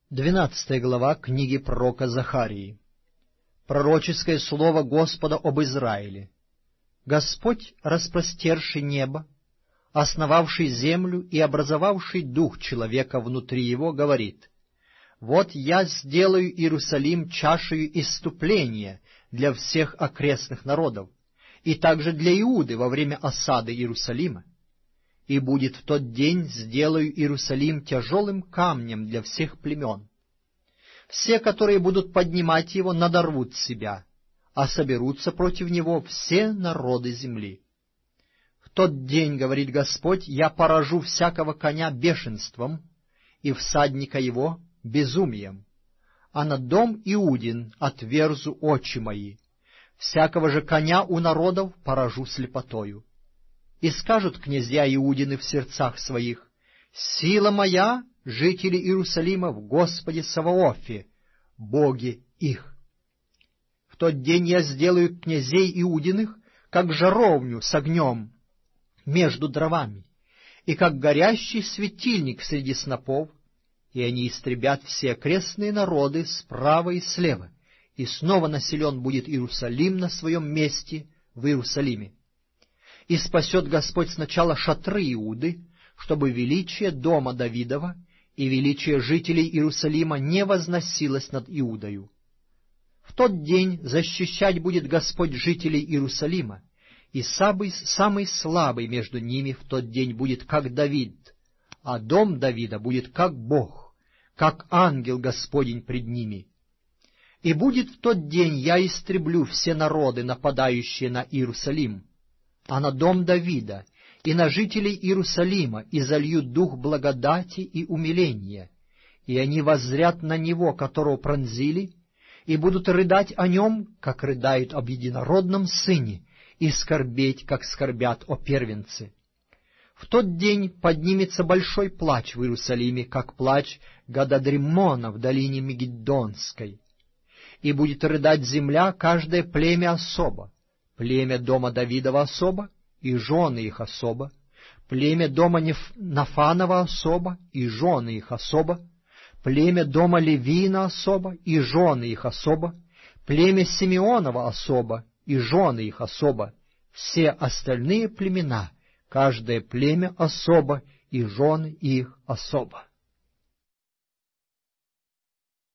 12 глава книги пророка Захарии. Пророческое слово Господа об Израиле. Господь, распростерший небо, основавший землю и образовавший дух человека внутри его, говорит: «Вот я сделаю Иерусалим чашею исступления для всех окрестных народов, и также для Иуды во время осады Иерусалима. И будет в тот день сделаю Иерусалим тяжелым камнем для всех племен. Все, которые будут поднимать его, надорвут себя, а соберутся против него все народы земли. В тот день, говорит Господь, я поражу всякого коня бешенством, и всадника его безумием, а на дом Иудин отверзу очи мои, всякого же коня у народов поражу слепотою. И скажут князья Иудины в сердцах своих: сила моя, жители Иерусалима, в Господе Саваофе, Боге их. В тот день я сделаю князей Иудиных, как жаровню с огнем между дровами, и как горящий светильник среди снопов, и они истребят все окрестные народы справа и слева, и снова населен будет Иерусалим на своем месте в Иерусалиме. И спасет Господь сначала шатры Иуды, чтобы величие дома Давидова и величие жителей Иерусалима не возносилось над Иудою. В тот день защищать будет Господь жителей Иерусалима, и самый слабый между ними в тот день будет как Давид, а дом Давида будет как Бог, как ангел Господень пред ними. И будет в тот день я истреблю все народы, нападающие на Иерусалим, а на дом Давида и на жителей Иерусалима и залью дух благодати и умиления, и они воззрят на него, которого пронзили, и будут рыдать о нем, как рыдают об единородном сыне, и скорбеть, как скорбят о первенце. В тот день поднимется большой плач в Иерусалиме, как плач Гададриммона в долине Мегиддонской, и будет рыдать земля, каждое племя особо, племя дома Давидова особо, и жены их особо, племя дома Нафанова особо, и жены их особо, племя дома Левина особо, и жены их особо, племя Симеонова особо, и жены их особо, все остальные племена, каждое племя особо, и жены их особо».